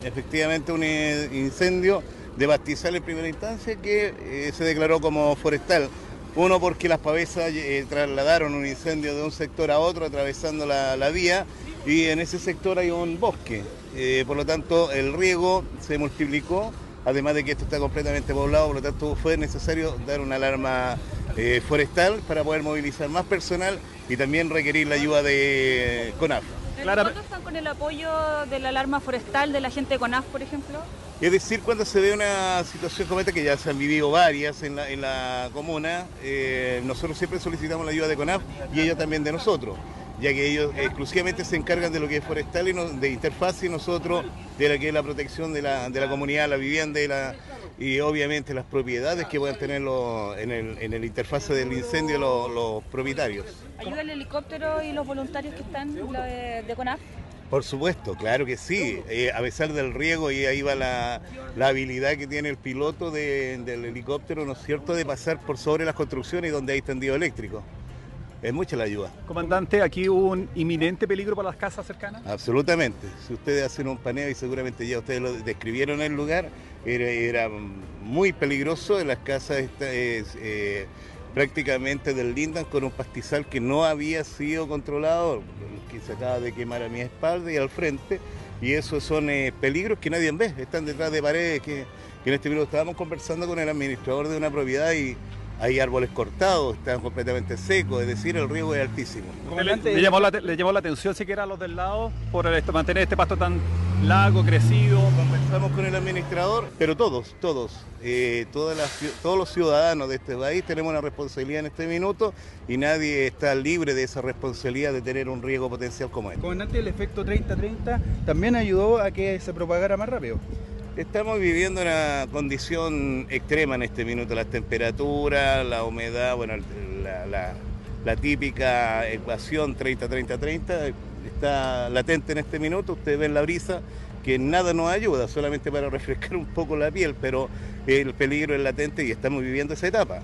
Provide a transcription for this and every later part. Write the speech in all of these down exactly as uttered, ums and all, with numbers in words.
efectivamente un eh, incendio de pastizal en primera instancia que eh, se declaró como forestal. Uno, porque las pavesas eh, trasladaron un incendio de un sector a otro atravesando la, la vía, y en ese sector hay un bosque. Eh, por lo tanto, el riego se multiplicó, además de que esto está completamente poblado, por lo tanto fue necesario dar una alarma eh, forestal para poder movilizar más personal y también requerir la ayuda de CONAF. ¿Cuántos están con el apoyo de la alarma forestal de la gente de CONAF, por ejemplo? Es decir, cuando se ve una situación como esta, que ya se han vivido varias en la, en la comuna, eh, nosotros siempre solicitamos la ayuda de CONAF y ellos también de nosotros, ya que ellos exclusivamente se encargan de lo que es forestal y no, de interfaz, y nosotros de lo que es la protección de la, de la comunidad, la vivienda y, la, y obviamente las propiedades que puedan tener los, en, el, en el interfase del incendio los, los propietarios. ¿Ayuda el helicóptero y los voluntarios que están de, de CONAF? Por supuesto, claro que sí, eh, a pesar del riesgo, y ahí va la, la habilidad que tiene el piloto de, del helicóptero, ¿no es cierto?, de pasar por sobre las construcciones donde hay tendido eléctrico. Es mucha la ayuda. Comandante, ¿aquí hubo un inminente peligro para las casas cercanas? Absolutamente. Si ustedes hacen un paneo, y seguramente ya ustedes lo describieron el lugar, era, era muy peligroso. En las casas esta, es, eh, prácticamente deslindan con un pastizal que no había sido controlado, que se acaba de quemar a mi espalda y al frente, y esos son eh, peligros que nadie ve, están detrás de paredes que, que en este minuto estábamos conversando con el administrador de una propiedad y hay árboles cortados, están completamente secos, es decir, el riesgo es altísimo. ¿Le, le, llamó la, ¿Le llamó la atención siquiera a los del lado por esto, mantener este pasto tan largo, crecido? Conversamos con el administrador, pero todos, todos, eh, todas las, todos los ciudadanos de este país tenemos una responsabilidad en este minuto, y nadie está libre de esa responsabilidad de tener un riesgo potencial como este. Comandante, el efecto treinta treinta también ayudó a que se propagara más rápido. Estamos viviendo una condición extrema en este minuto, las temperaturas, la humedad, bueno, la, la, la típica ecuación treinta treinta treinta está latente en este minuto. Ustedes ven la brisa, que nada nos ayuda, solamente para refrescar un poco la piel, pero el peligro es latente y estamos viviendo esa etapa.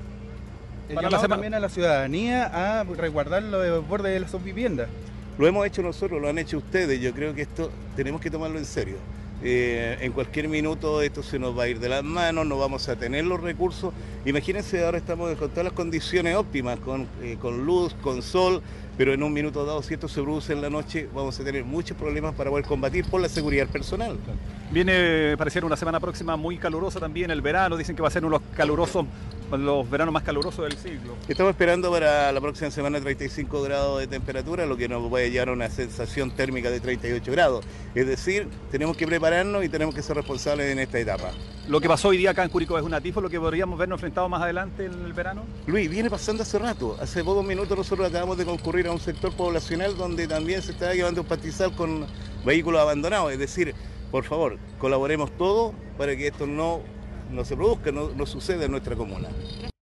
El llamado también a la ciudadanía a resguardar los bordes de sus viviendas. Lo hemos hecho nosotros, lo han hecho ustedes. Yo creo que esto tenemos que tomarlo en serio. Eh, en cualquier minuto esto se nos va a ir de las manos, no vamos a tener los recursos. Imagínense, ahora estamos con todas las condiciones óptimas, con, eh, con luz, con sol, pero en un minuto dado, si esto se produce en la noche, vamos a tener muchos problemas para poder combatir por la seguridad personal. Viene, pareciera, una semana próxima muy calurosa también, el verano, dicen que va a ser uno de los calurosos, los veranos más calurosos del siglo. Estamos esperando para la próxima semana treinta y cinco grados de temperatura, lo que nos puede llevar a una sensación térmica de treinta y ocho grados. Es decir, tenemos que prepararnos y tenemos que ser responsables en esta etapa. Lo que pasó hoy día acá en Curicó es un atisbo, lo que podríamos vernos enfrentados más adelante en el verano. Luis, viene pasando hace rato. Hace pocos minutos nosotros acabamos de concurrir a un sector poblacional donde también se está llevando un pastizal con vehículos abandonados. Es decir, por favor, colaboremos todos para que esto no, no se produzca, no, no suceda en nuestra comuna.